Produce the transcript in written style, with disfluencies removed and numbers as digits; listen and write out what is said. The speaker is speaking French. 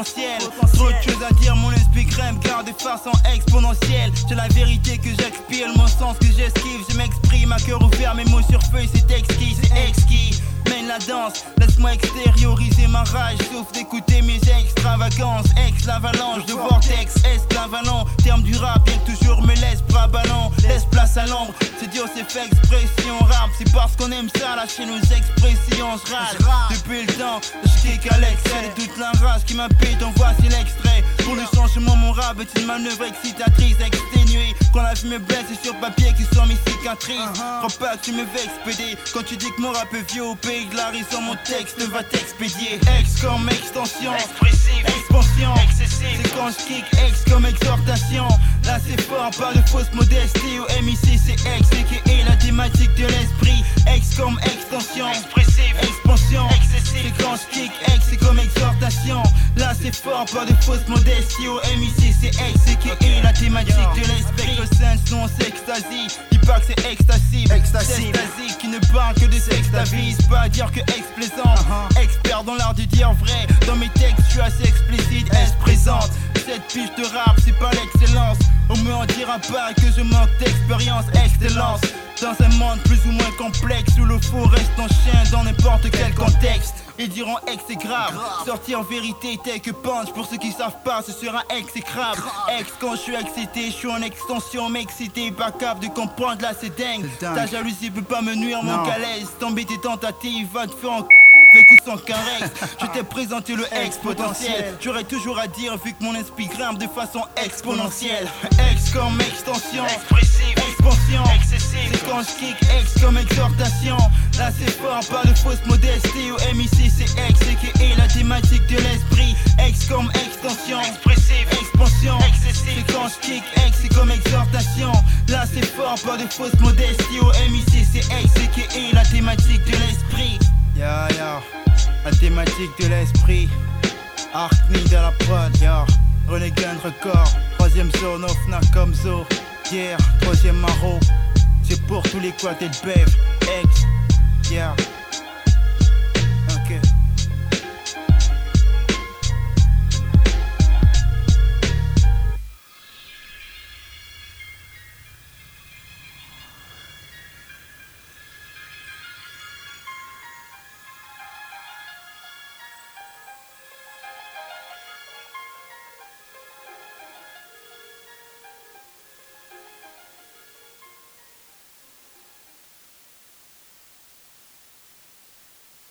potentiel. Trop de choses à dire, mon esprit crème, car de façon exponentielle. J'ai la vérité que j'expire, mon sens que j'esquive. Je m'exprime à cœur ouvert, mes mots sur feuille, c'est exquis, c'est exquis. Mène la danse, laisse-moi extérioriser ma rage, sauf d'écouter mes extravagances. Ex-l'avalanche de vortex, esclavalent. Terme du rap, bien que toujours me laisse bras ballants. Laisse place à l'ombre, c'est dur, c'est fait expression rap. C'est parce qu'on aime ça, lâcher nos expressions. Je râle depuis le temps, je kick à l'excès. Et toute la rage qui m'appelle, donc voici l'extrait. Pour le changement, mon rap est une manœuvre excitatrice, exténuée. Quand la vie me blesse, c'est sur papier qui sont mes cicatrices. Crois pas que tu me vexes, pédé. Quand tu dis que mon rap est vieux au pays de la raison, mon texte va t'expédier. Ex comme extension, expressive, expansion, excessive. C'est quand je kick, ex comme exhortation. Là c'est fort, pas de fausse modestie. Au MIC c'est ex, et la thématique de l'esprit. Ex comme extension, expressive, expansion, excessive. C'est quand je kick, ex c'est comme exhortation. Là c'est fort, pas de fausse modestie. Au MIC c'est ex, et la thématique de l'esprit. Le sens non c'est extasie. Dis pas que c'est ecstasy, ecstasy qui ne parle que de sexe. T'avise pas à dire que ex plaisante. Expert dans l'art de dire vrai. Dans mes textes je suis assez explicite, est présente. Cette fiche de rap c'est pas l'excellence. On me en dira pas que je manque d'expérience, excellence. Dans un monde plus ou moins complexe où le faux reste en chien dans n'importe quel contexte. Ils diront ex c'est grave. Sortir en vérité tel que punch. Pour ceux qui savent pas, ce sera exécrable. Ex quand je suis excité, je suis en extension, m'exciter, pas capable de comprendre, là c'est dingue. Ta jalousie peut pas me nuire, mon calaise. Tomber tes tentatives, va te faire en avec ou sans caresse. Je t'ai présenté le ex potentiel. J'aurais toujours à dire vu que mon esprit grimpe de façon exponentielle. Ex comme extension, expressive, expansion, excessive. C'est quand je kick, ex comme exhortation. Là c'est fort, pas de fausse modestie. Au MIC c'est ex, et la thématique de l'esprit. Ex comme extension, expressive, expansion, excessive. C'est quand je kick, ex c'est comme exhortation. Là c'est fort, pas de fausse modestie. Au MIC c'est ex, et la thématique de l'esprit. La thématique de l'esprit. Arkney de la prod, René Gun record. 3ème zone, Fnac comme Zo. Troisième maro. C'est pour tous les quads et le bev. Ex